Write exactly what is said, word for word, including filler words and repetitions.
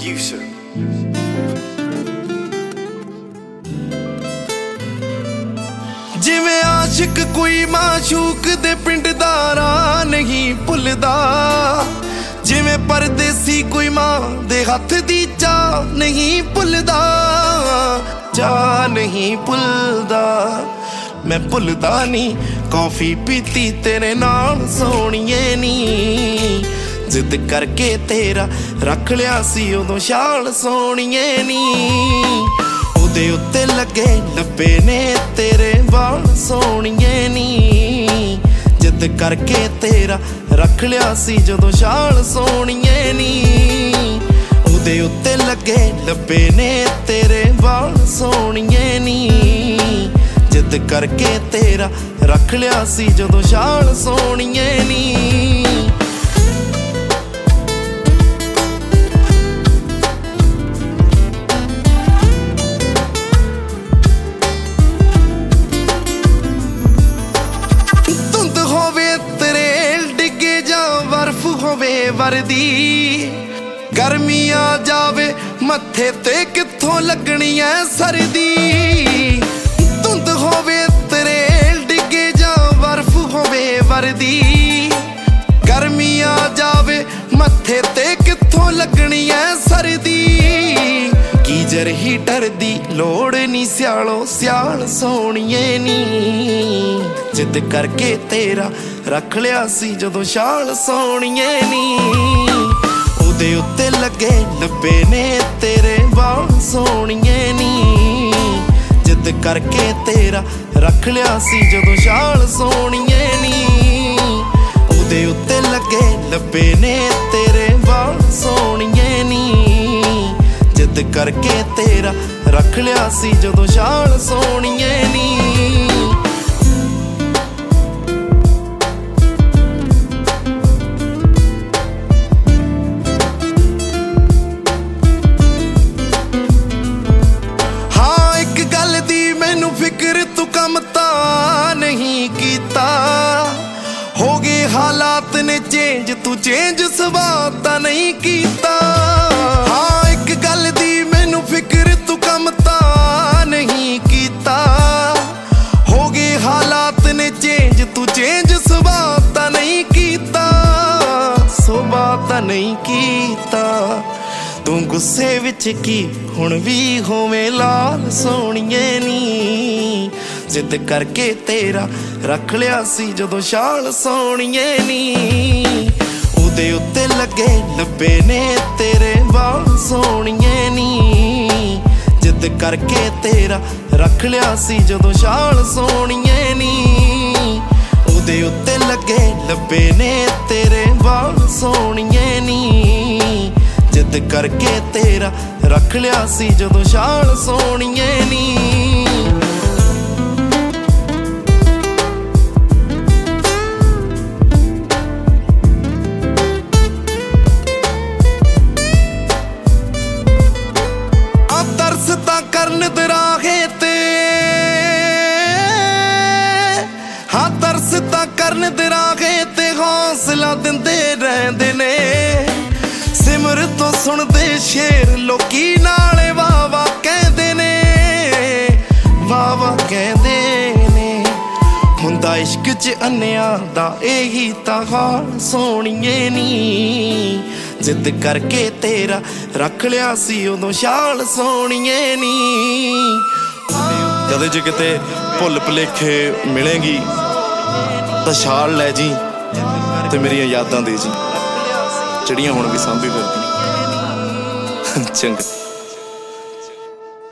producer. जिवें आशिक कोई माशूक दे पिंड दा राह नहीं भुलदा, जिवें परदेसी कोई मां दे हथ दी चाह नहीं भुलदा, चाह नहीं भुलदा। मैं भुलदा नी कॉफी पीती तेरे नाल सोहणीए नी, जिद करके तेरा रख लिया सी उदों शाल सोहणीए नी। उदे उत्ते लगे लब्बे ने तेरे वाल सोहणीए नी, जिद करके तेरा रख लिया सी जदों शाल सोहणीए नी। उदे उत्ते लगे लब्बे ने तेरे वाल सोहणीए नी, जिद करके तेरा रख लिया सी जदों शाल सोहणीए नी। होवे वर्दी गर्मी आ जावे मत्थे ते कित्थों लगनी है सर्दी, धुंध होवे तेरे डिगे जा बर्फ होवे वर्दी गर्मी आ जावे मत्थे ते कित्थों लगनी है सर्दी। गीजर हीटर दी लोड़ नी स्यालो स्याल सोहणीए नी, जिद करके तेरा रख लिया सी जदों शाल सोहणीए नी। उदे उत्ते लगे लब्बे ने तेरे वाल सोहणीए नी, जिद करके तेरा रख लिया सी जदों शाल सोहणीए नी। उदे उत्ते लगे लब्बे ने तेरे वाल सोहणीए नी, जिद करके तेरा रख लिया सी जदों शाल सोहणीए नी। फिक्र तू कम ता नहीं कीता, हो गए हालात ने चेंज तू चेंज सुभाव ता नहीं कीता। हाँ एक गल दी मैनू फिक्र तू कम ता नहीं कीता, हो गए हालात ने चेंज तू चेंज सुभाव ता नहीं कीता, सुभाव ता नहीं कीता। तू गुस्से विच की हुण भी होवे लाल सोहणीए नी, जिद करके तेरा रख लिया सी जदों शाल सोहणीए नी। उदे उत्ते लगे लब्बे ने तेरे वाल सोहणीए नी, जिद करके तेरा रख लिया सी जदों शाल सोहणीए नी। उदे उत्ते लगे लब्बे ने तेरे वाल सोहणीए नी, जिद करके तेरा रख लिया सी जदों शाल सोहणीए नी। आ तरस तां करन दराहे ते, हाँ तरस तां करन दराहे ते हौसला दिंदे रहंदे ने। सिमर तो सुनदे शेर लोकी नाले वाह वाह कहंदे ने, वाह वाह कहंदे ने। हुंदा इश्क च अन्निया दा एही तां हाल सोहणीए नी, जिद करके तेरा रख लिया सी उदों शाल सोहणीए नी। जदे जे किते भुल भुलेखे मिलेगी तां शाल लै जी ते मेरियां यादां दे जी, ਜਿਹੜੀਆਂ ਹੁਣ ਵੀ ਸਾਂਭੀ ਫਿਰਦੀ। ਚੰਗਾ।